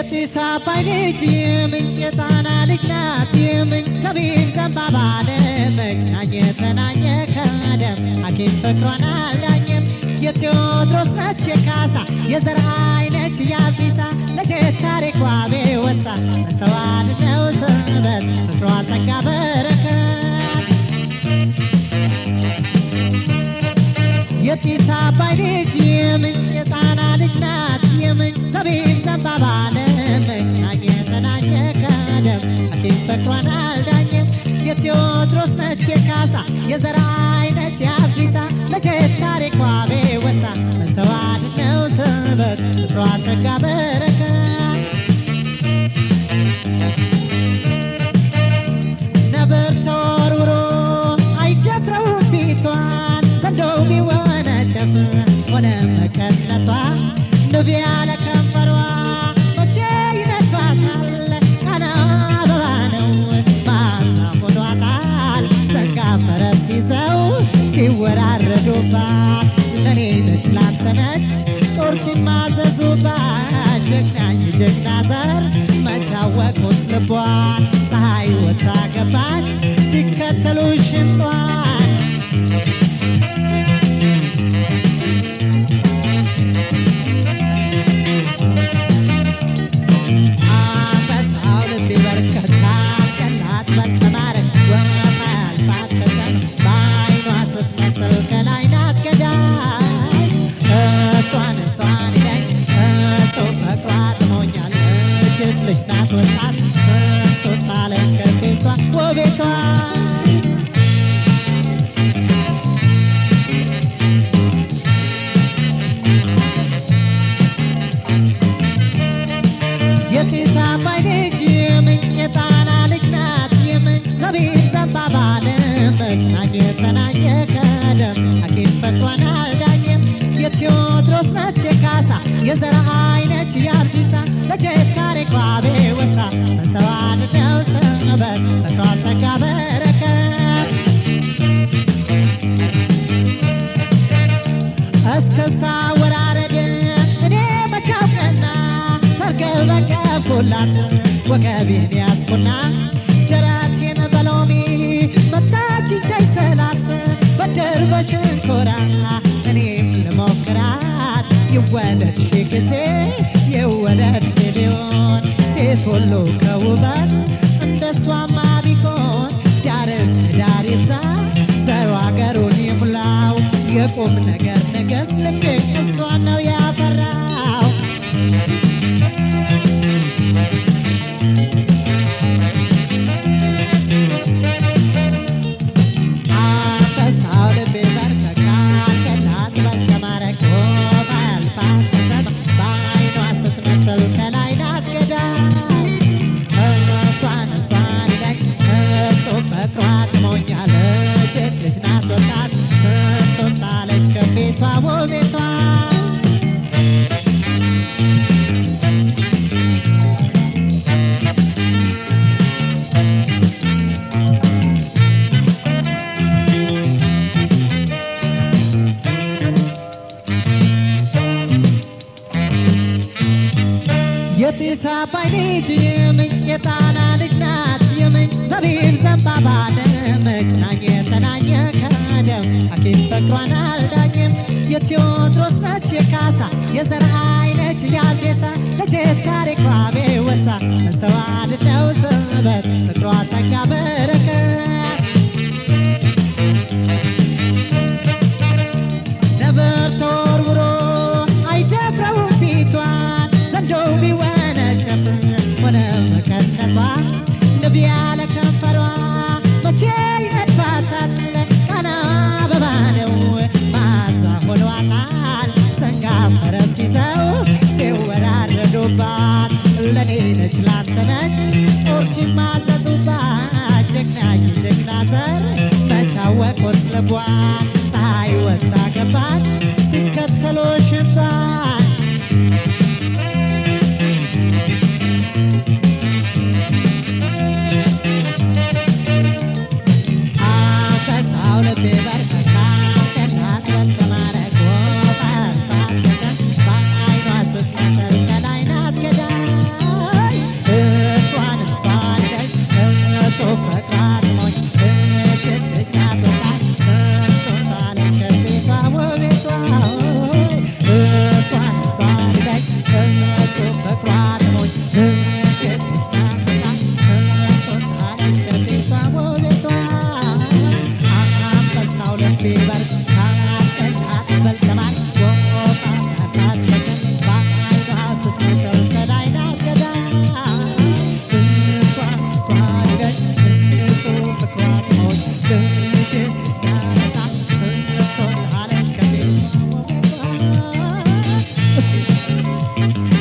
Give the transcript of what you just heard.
የጢስ አባይ ልጅ የምንጭ የጣና ልጅ ናት የምንጭ ሰቢል ዘንባባ ለመቅናኘ ተናኘ ከደም ሐኪም ፍቅሯን አልዳኘም የቴዎድሮስ ነች የካሳ የዘርአይ ነች የአብዲሳ ለጀት ታሪኳ ቤወሳ መስተዋት ነው ስበት ፍቅሯ ጸጋ በረከት የጢስ አባይ ልጅ የምንጭ የጣና ልጅ ናት የምንጭ ሰቢል ዘንባባ ለመቅናኘ ተናኘ ከደም ሐኪም ፍቅሯን አልዳኘም የቴዎድሮስ ነች የካሳ የዘርአይ ነች የአብዲሳ ለጀት ታሪኳ ቤወሳ መስተዋት ነው ስበት ፍቅሯ ጸጋ በረከት ነበር ተወርውሮ አይደፍረውም ፊቷን ዘንዶው ቢወነጨፍ ሆነ መቀነቷ ንብ ያለ ከንፈሯ መቼ ይነድፋታል ቃና አበባ ነው ማዛ ሆኗታል ሰንጋ ፈረስ ይዘው ሲወራረዱባት ለኔ ነች ላንተ ነች ጦር ሲማዘዙባት ጀግናኝ ጀግና ዘር መቻወቁት ልቧን ፀሐይ ወጣ ገባች ሲከተሉ ሽንጧን አንበሳው ልብ ይበርከታል ቀላት በተማረክ ወማያልፋት በሰም በዓይኗ ስትመጥል ከላይ ናት ገዳይ እሷን ይለኝ እቶ ፍቅሯ ጥሞኛል እጅት ልጅ ናት ወጣት ስንቶታለች ከቤቷ ወቤቷ የጢስ አባይ ልጅ የምንጭ የጣና ልጅ ናት የምንጭ ሰቢል ዘንባባ ለመቅናኘ ተናኘ ከደም ሐኪም ፍቅሯን አልዳኘም የቴዎድሮስ ነች የካሳ የዘርአይ ነች የአብዲሳ ለጀት ታሪኳ ቤወሳ መስተዋት ነው ስበት ፍቅሯ ጸጋ በረከት እስከስታ ወራረድ እኔ መቻውቅና ተርገበገብኩላት ወገቤን ያዝኩና ደረቴን በሎሚ መታችኝ ተይሰላት በድር በሸንኮራ እኔም ልሞክራት ይወለድ ሺህ ጊዜ ይወለድ ሚሊዮን ሴት ሁሉ ከውበት እንደሷማ ቢሆን ዳር እስከ ዳር ይብዛ ዘሩ አገሩን ይሙላው የቁም ነገር ነገስ ልቤ እሷን ነው ያፈራው አንበሳው ልብ ይበርከታል ቀላት በተማረክ ወማያልፋት በሰም በዓይኗ ስትመጥል ከላይ ናት ገዳይ እሷን ይለኝ እቶ ፍቅሯ ጥሞኛል እጅት ልጅ ናት ወጣት ስንቶታለች ከቤቷ ወቤቷ የጢስ አባይ ልጅ የምንጭ የጣና ልጅ ናት የምንጭ ሰቢል ዘንባባ ለመቅናኘ ተናኘ ከደም ሐኪም ፍቅሯን አልዳኘም የቴዎድሮስ ነች የካሳ የዘርአይ ነች የአብዲሳ ለጀት ታሪኳ ቤወሳ መስተዋት ነው ስበት ፍቅሯ ጸጋ በረከት ነበር ተወርውሮ አይደፍረውም ፊቷን ዘንዶው ቢወነጨፍ ሆነ መቀነቷ ንብ ያለ ከንፈሯ መቼ ይነድፋታል ቃና አበባ ነው ማዛ ሆኗታል ሰንጋ ፈረስ ይዘው ሲወራረዱባት ለኔ ነች ላንተ ነች ጦር ሲማዘዙባት ጀግና Thank you.